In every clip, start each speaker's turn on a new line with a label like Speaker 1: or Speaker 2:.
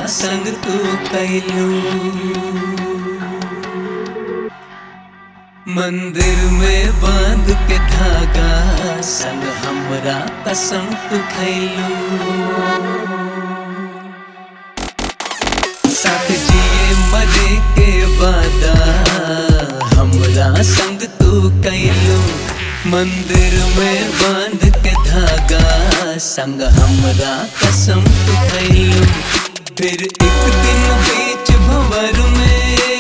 Speaker 1: संग तू कैलू। मंदिर में बांध के धागा संग हमरा कसम तू खैलू। साथ जिए मरे के वादा हमरा संग तू कैलू। मंदिर में बांध के धागा संग हमरा कसम तू खैलू। फिर एक दिन बीच भंवर में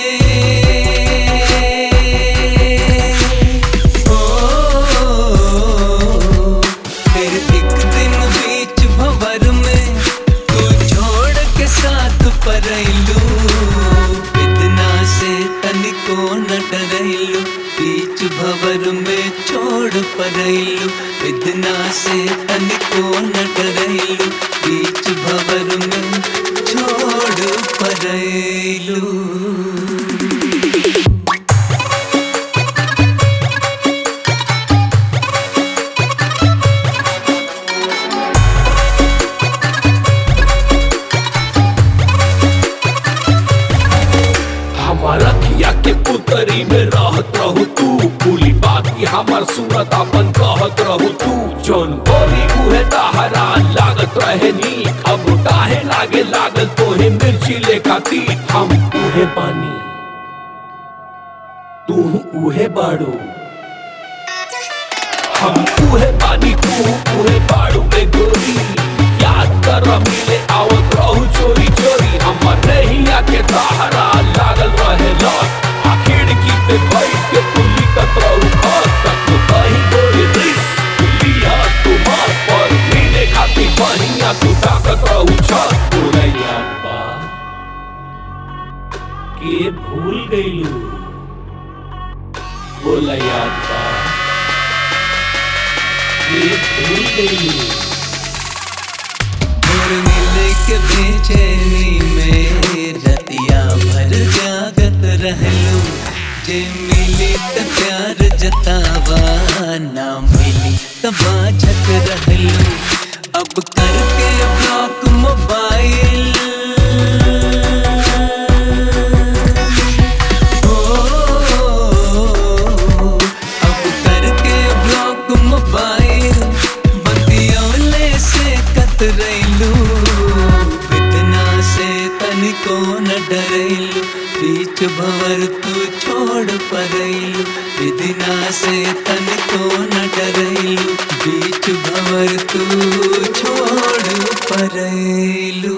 Speaker 1: फिर एक दिन बीच भंवर में तू छोड़ के साथ परैलू। इतना से तनिको न डरैलू। बीच भंवर में छोड़ परैलू। इतना से तनिको न डरैलू। बीच भंवर में छोड़ परैलू।
Speaker 2: रखिया के पुतरी में रहत रहू तू। भूली बात की हमार सूरत अपन कहत रहू तू। जौन बोली उहे तहरा लागत रहे नी। अब काहे लागे लागल तोहे मिर्ची लेखा तीत। हम उहे बानी तू उहे बाड़ू। हम उहे बानी तू उहे बाड़ू में गोरी। याद कर मिले आवत रहू चोरी चोरी। हमर नहीं आके तहरा लागल रहे लौट। खिड़की पे बैठ के तू लिखत रहू खत। तक तो कहीं गोरी रिस्क लिया तुम्हार पर। मिले खातिर बहिया तू ताकत रहू छत। तोरा याद बा के भूल गईलू। बोला याद बा के भूल गईलू।
Speaker 1: मिले के बेचैनी में रतिया भर जागत रहलू। जे मिली त प्यार जतावा ना मिली त बाझत रहलू। अब करके ब्लॉक मोबाइल अब करके ब्लॉक मोबाइल बतियौले से कतरैलू। इतना से तनिको न डरैलू। बीच भंवर तू छोड़ परैलू। इतना से तनिको न डरैलू। बीच भंवर तू छोड़ परैलू।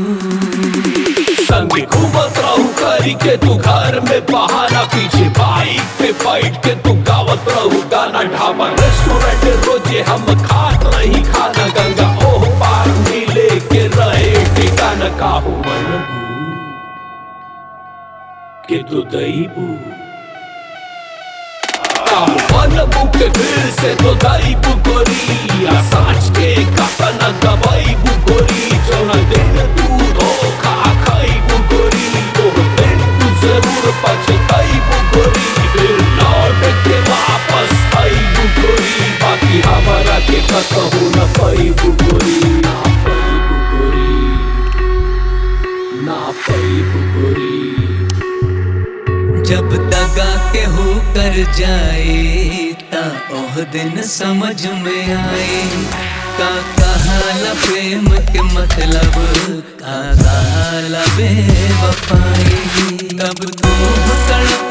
Speaker 2: संग घूमत रहू करी के तू घर में बहाना। पीछे बाइक पे बैठ के तू गावत रहू गाना। ढाबा रेस्टोरेंट रोजे हम खात नहीं खाना। गंगा ओह पार मिले के रहे ठिकाना। काहू मनबू के तू दैबू। काहू मनबू के फिर से तो दैबू गोरी। साँच के कतना दबाईबू गोरी। जौना दिन तू धोखा खैबू गोरी। ओह दिन तू जरूर पछताईबू गोरी। फिर लौट के वापस आईबू गोरी। बाकी हमारा के कतहू न पाईबू गोरी। ना पाईबू गोरी ना पाईबू गोरी।
Speaker 1: जब दगा के हो कर जाए ता ओह दिन समझ में आए। का कहाला प्रेम के मतलब का कहाला बेवफाई। तब तू तड़प